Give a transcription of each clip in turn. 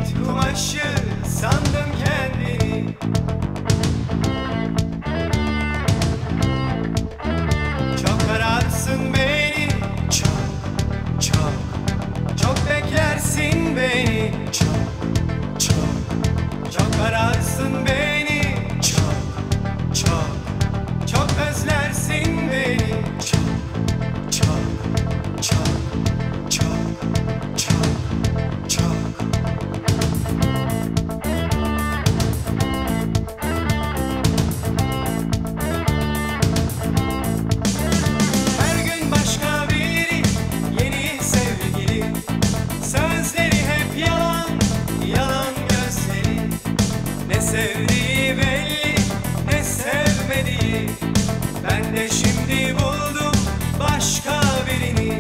Hint kumaşı sandım kendini. Çok ararsın beni, çok beklersin beni, çok ararsın beni, çok özlersin beni, çok. Her gün başka biri, yeni sevgili, sözleri hep yalan, yalan gözleri. Ne sevdiği belli, ne sevmediği. Ben de şimdi buldum başka birini.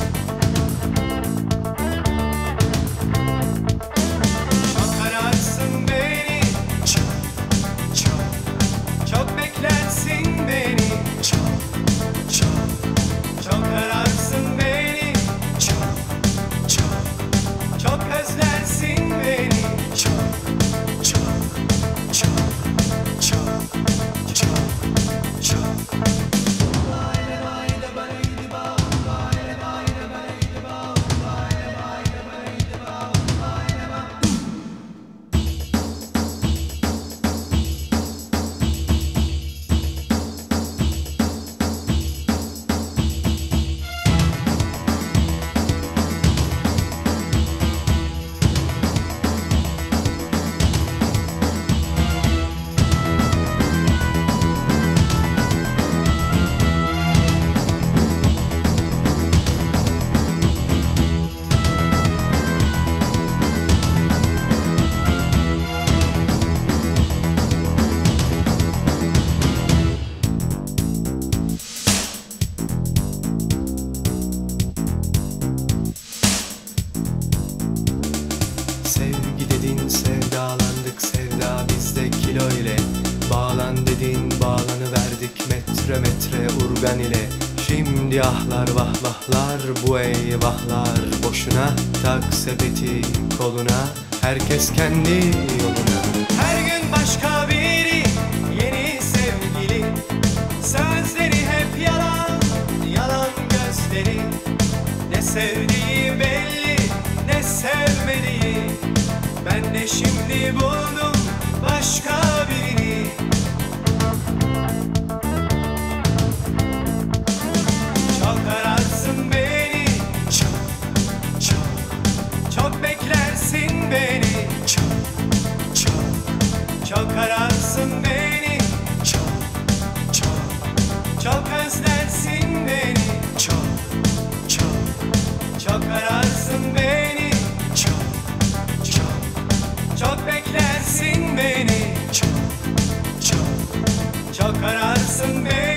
Çok ararsın beni, çok beklersin beni, çok ararsın beni, çok özlersin beni, sevgi dedin sevdalandık, sevda bizde kilo ile. Bağlan dedin bağlanıverdik metre metre urgan ile. Şimdi ahlar vahvahlar bu eyvahlar boşuna. Tak sepeti koluna, herkes kendi yoluna. Her gün başka biri, yeni sevgili, sözleri hep yalan, yalan gözleri. Ne sevdiği belli, ne sevmediği. Ben de şimdi buldum başka birini. Çok ararsın beni, çok beklersin beni, çok ararsın beni, çok özlersin beni, çok ararsın beni, çok beklersin beni, çok ararsın beni.